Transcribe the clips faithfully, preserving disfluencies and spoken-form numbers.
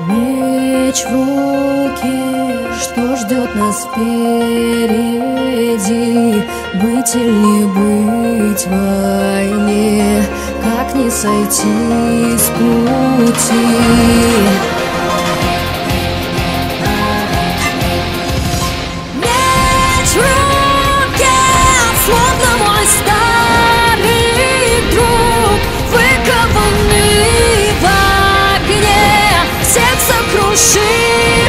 Меч в руки, что ждет нас впереди? Быть или не быть в войне, как не сойти с пути? Меч в руке, словно мой старый друг, выкованный в огне, всех сокрушит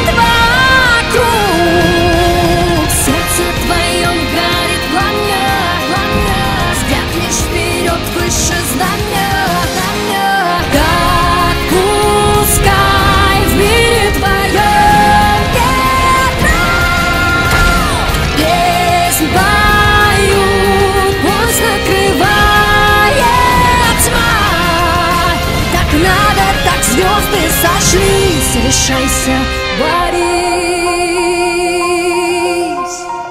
вокруг. Сердце твоем горит пламя, пламя, взгляд лишь вперед, выше здания, здания. Так пускай в мире твоем ветра песнь поют, пусть накрывает тьма. Так надо, так звезды сошлись, решайся, борись.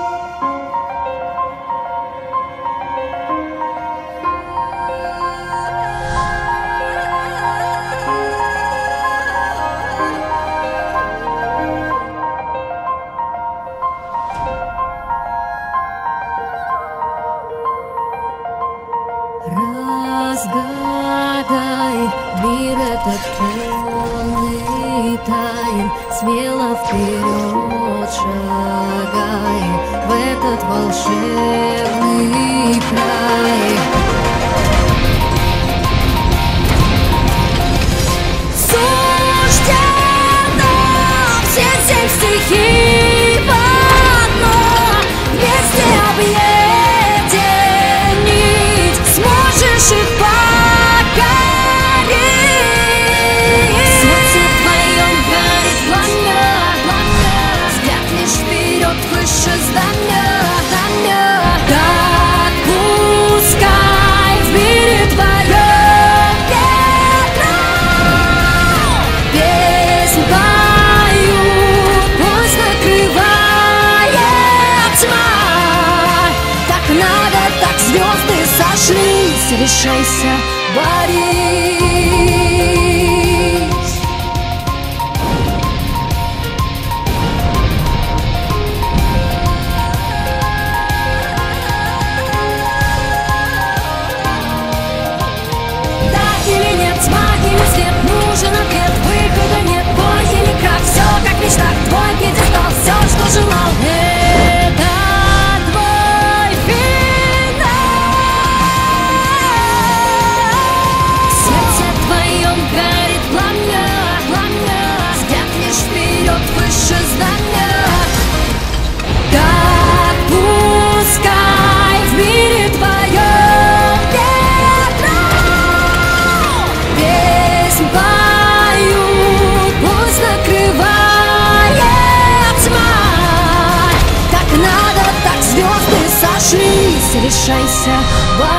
Разгадай мир этот полный тайн, смело вперед шагай в этот волшебный край. Суждено все семь стихий в одно, вместе объединить сможешь их покорить. В сердце твоем горит пламя, пламя, взгляд лишь вперед, выше здания, здания. Так пускай в мире твоем ветра песнь поют, пусть накрывает тьма. Так надо, так звезды сошлись, решайся, борись. Да или нет, тьма или свет, нужен ответ, выхода нет, бой или крах, все как в мечтах, твой пьедестал, все, что желал, это твой финал. В сердце твоем горит пламя, пламя, взгляд лишь вперед, выше здания. Так пускай в мире твоем ветра песнь поют, пусть накрывает тьма. Так надо, так звезды сошлись, решайся, борись.